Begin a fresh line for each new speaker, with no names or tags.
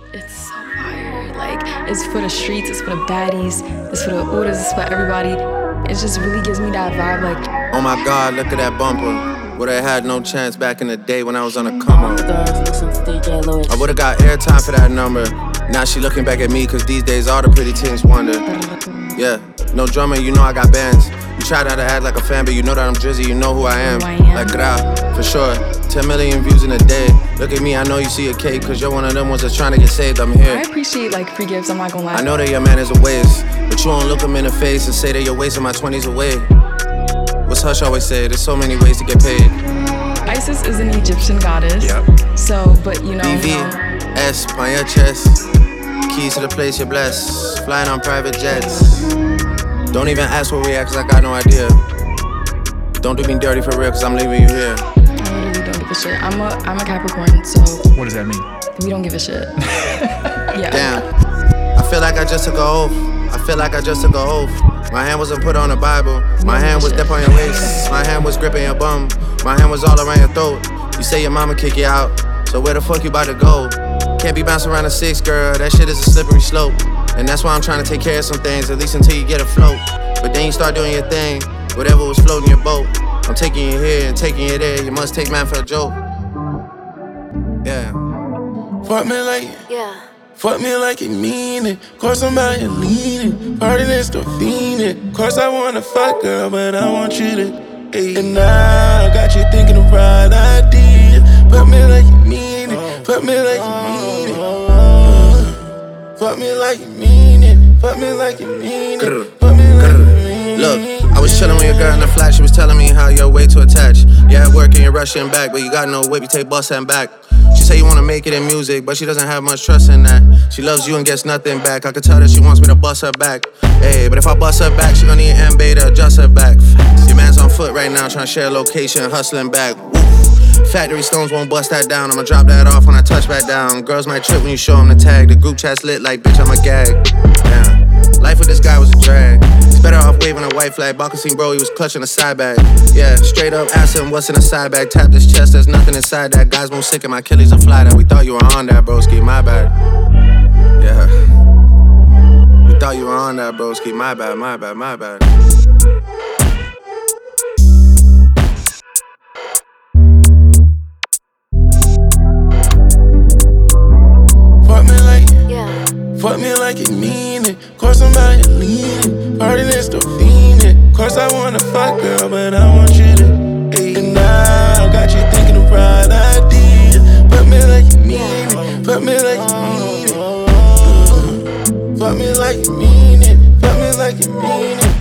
It's so fire. Like, it's for the streets, it's for the baddies, it's for the orders, it's for everybody. It just really gives me that vibe, like,
oh my God, look at that bumper. Would've had no chance back in the day when I was on a come up. I would've got airtime for that number. Now she looking back at me, cause these days all the pretty things wonder. Yeah, no drummer, you know I got bands. You try not to act like a fan, but you know that I'm Drizzy, you know who I am. Like Gra, for sure. 10 million views in a day. Look at me, I know you see a cake, cause you're one of them ones that's trying to get saved, I'm here.
I appreciate like free gifts, I'm not gonna lie.
I know that your man is a waste, but you won't look him in the face and say that you're wasting my 20s away. What's Hush always say, there's so many ways to get paid.
Isis is an Egyptian goddess.
Yep.
So, but you know.
BVS on your chest. Keys to the place you're blessed. Flying on private jets. Don't even ask where we at, cause I got no idea. Don't do me dirty for real, cause I'm leaving you here.
I literally don't give a shit. I'm a Capricorn, so.
What does that mean?
We don't give a shit. Yeah.
Damn. I feel like I just took a oath. My hand wasn't put on the Bible. My hand was dip on your waist. My hand was gripping your bum. My hand was all around your throat. You say your mama kick you out, so where the fuck you about to go? Can't be bouncing around a 6, girl, that shit is a slippery slope. And that's why I'm trying to take care of some things, at least until you get afloat. But then you start doing your thing, whatever was floating your boat. I'm taking you here and taking you there, you must take man for a joke. Yeah.
Fuck me like it. Yeah. Fuck me like you mean it. Course I'm out here leaning. Party that's the fiending. Course I wanna fuck, girl, but I want you to. Ay. And now I got you thinking the right idea. Fuck me like you mean it. Fuck me like you mean it. Fuck me like you mean it. Fuck me like you mean it. Fuck me like you mean it.
Look, I was chillin' with your girl in the flat. She was telling me how you're way too attached. Yeah, at work and you're rushing back, but you got no whip, you take bus and back. She say you wanna make it in music, but she doesn't have much trust in that. She loves you and gets nothing back. I could tell that she wants me to bust her back. Hey, but if I bust her back, she gon' need an MB to adjust her back. Your man's on foot right now, trying to share a location, hustling back. Woo. Factory stones won't bust that down. I'ma drop that off when I touch back down. Girls might trip when you show them the tag. The group chat's lit like, bitch, I'm a gag. Damn. Life with this guy was a drag. He's better off waving a white flag. Boxing bro, he was clutching a side bag. Yeah, straight up asked him what's in a side bag. Tapped his chest, there's nothing inside that. Guys move sick and my Achilles a fly that. We thought you were on that, broski, my bad. Yeah. We thought you were on that, broski, my bad, my bad, my bad.
Fuck me like you mean it. Course I'm out here leaning. Party that's the fiending. Course I wanna fuck, girl, but I want you to. Ay. And now I got you thinking the right idea. Fuck me like you mean it. Fuck me like you mean it. Fuck me like you mean it. Fuck me like you mean it.